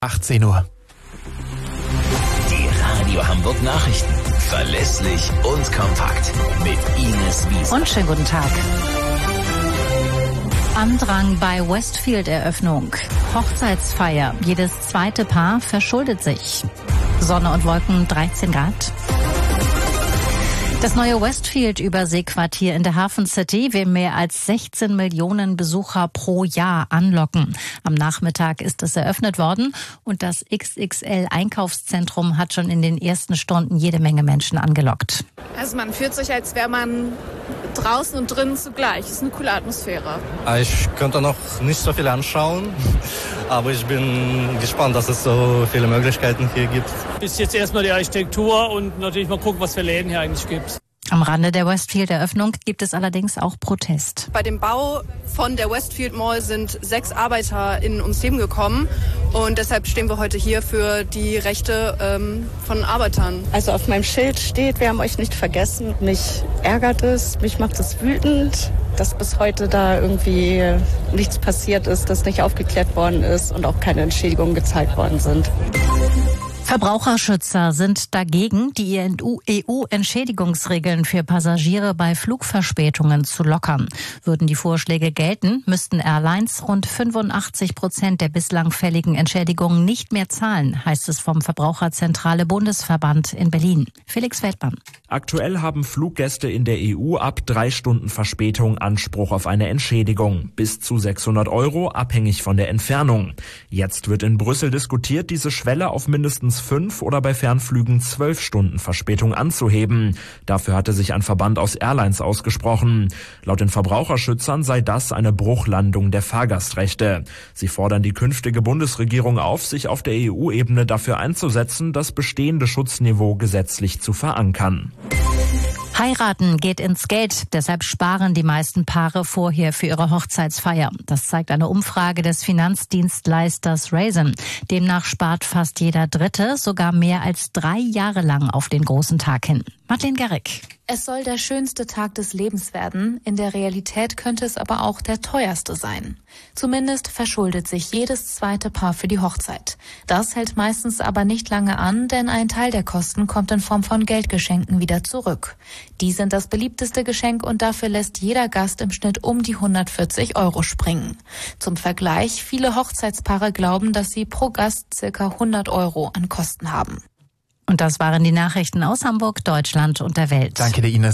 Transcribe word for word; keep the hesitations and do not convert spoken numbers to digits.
achtzehn Uhr. Die Radio Hamburg Nachrichten. Verlässlich und kompakt. Mit Ines Wiesner. Und schönen guten Tag. Andrang bei Westfield-Eröffnung. Hochzeitsfeier. Jedes zweite Paar verschuldet sich. Sonne und Wolken, dreizehn Grad. Das neue Westfield-Überseequartier in der Hafen City will mehr als sechzehn Millionen Besucher pro Jahr anlocken. Am Nachmittag ist es eröffnet worden und das X X L-Einkaufszentrum hat schon in den ersten Stunden jede Menge Menschen angelockt. Also man fühlt sich, als wäre man draußen und drinnen zugleich. Es ist eine coole Atmosphäre. Ich könnte noch nicht so viel anschauen, aber ich bin gespannt, dass es so viele Möglichkeiten hier gibt. Bis jetzt erstmal die Architektur und natürlich mal gucken, was für Läden hier eigentlich gibt. Am Rande der Westfield-Eröffnung gibt es allerdings auch Protest. Bei dem Bau von der Westfield Mall sind sechs ArbeiterInnen ums Leben gekommen und deshalb stehen wir heute hier für die Rechte ähm, von Arbeitern. Also auf meinem Schild steht, wir haben euch nicht vergessen. Mich ärgert es, mich macht es wütend, dass bis heute da irgendwie nichts passiert ist, dass nicht aufgeklärt worden ist und auch keine Entschädigungen gezahlt worden sind. Verbraucherschützer sind dagegen, die E U-Entschädigungsregeln für Passagiere bei Flugverspätungen zu lockern. Würden die Vorschläge gelten, müssten Airlines rund fünfundachtzig Prozent der bislang fälligen Entschädigungen nicht mehr zahlen, heißt es vom Verbraucherzentrale Bundesverband in Berlin. Felix Weltmann. Aktuell haben Fluggäste in der E U ab drei Stunden Verspätung Anspruch auf eine Entschädigung. Bis zu sechshundert Euro, abhängig von der Entfernung. Jetzt wird in Brüssel diskutiert, diese Schwelle auf mindestens fünf oder bei Fernflügen zwölf Stunden Verspätung anzuheben. Dafür hatte sich ein Verband aus Airlines ausgesprochen. Laut den Verbraucherschützern sei das eine Bruchlandung der Fahrgastrechte. Sie fordern die künftige Bundesregierung auf, sich auf der E U-Ebene dafür einzusetzen, das bestehende Schutzniveau gesetzlich zu verankern. Heiraten geht ins Geld, deshalb sparen die meisten Paare vorher für ihre Hochzeitsfeier. Das zeigt eine Umfrage des Finanzdienstleisters Raisin. Demnach spart fast jeder Dritte sogar mehr als drei Jahre lang auf den großen Tag hin. Madeleine Gerrick. Es soll der schönste Tag des Lebens werden. In der Realität könnte es aber auch der teuerste sein. Zumindest verschuldet sich jedes zweite Paar für die Hochzeit. Das hält meistens aber nicht lange an, denn ein Teil der Kosten kommt in Form von Geldgeschenken wieder zurück. Die sind das beliebteste Geschenk und dafür lässt jeder Gast im Schnitt um die hundertvierzig Euro springen. Zum Vergleich, viele Hochzeitspaare glauben, dass sie pro Gast circa hundert Euro an Kosten haben. Und das waren die Nachrichten aus Hamburg, Deutschland und der Welt. Danke dir, Ines.